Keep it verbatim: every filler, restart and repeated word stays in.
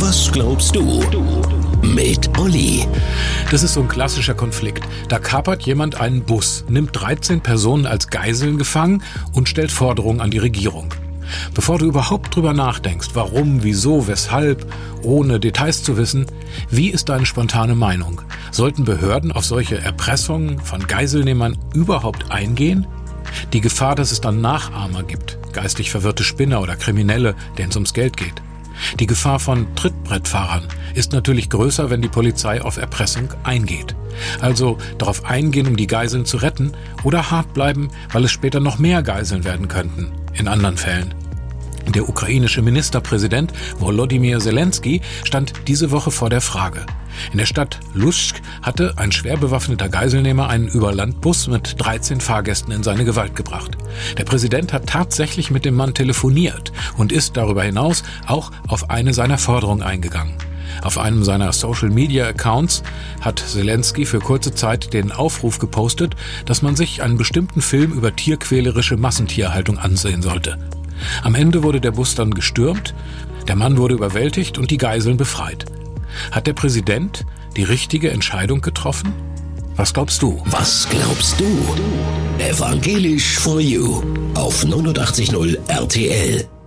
Was glaubst du? Mit Olli. Das ist so ein klassischer Konflikt. Da kapert jemand einen Bus, nimmt dreizehn Personen als Geiseln gefangen und stellt Forderungen an die Regierung. Bevor du überhaupt drüber nachdenkst, warum, wieso, weshalb, ohne Details zu wissen, wie ist deine spontane Meinung? Sollten Behörden auf solche Erpressungen von Geiselnehmern überhaupt eingehen? Die Gefahr, dass es dann Nachahmer gibt, geistig verwirrte Spinner oder Kriminelle, denen es ums Geld geht. Die Gefahr von Trittbrettfahrern ist natürlich größer, wenn die Polizei auf Erpressung eingeht. Also darauf eingehen, um die Geiseln zu retten, oder hart bleiben, weil es später noch mehr Geiseln werden könnten, in anderen Fällen. Der ukrainische Ministerpräsident Volodymyr Zelensky stand diese Woche vor der Frage. In der Stadt Lutsk hatte ein schwer bewaffneter Geiselnehmer einen Überlandbus mit dreizehn Fahrgästen in seine Gewalt gebracht. Der Präsident hat tatsächlich mit dem Mann telefoniert und ist darüber hinaus auch auf eine seiner Forderungen eingegangen. Auf einem seiner Social-Media-Accounts hat Zelensky für kurze Zeit den Aufruf gepostet, dass man sich einen bestimmten Film über tierquälerische Massentierhaltung ansehen sollte. Am Ende wurde der Bus dann gestürmt, der Mann wurde überwältigt und die Geiseln befreit. Hat der Präsident die richtige Entscheidung getroffen? Was glaubst du? Was glaubst du? Evangelisch for You auf neunundachtzig Komma null R T L.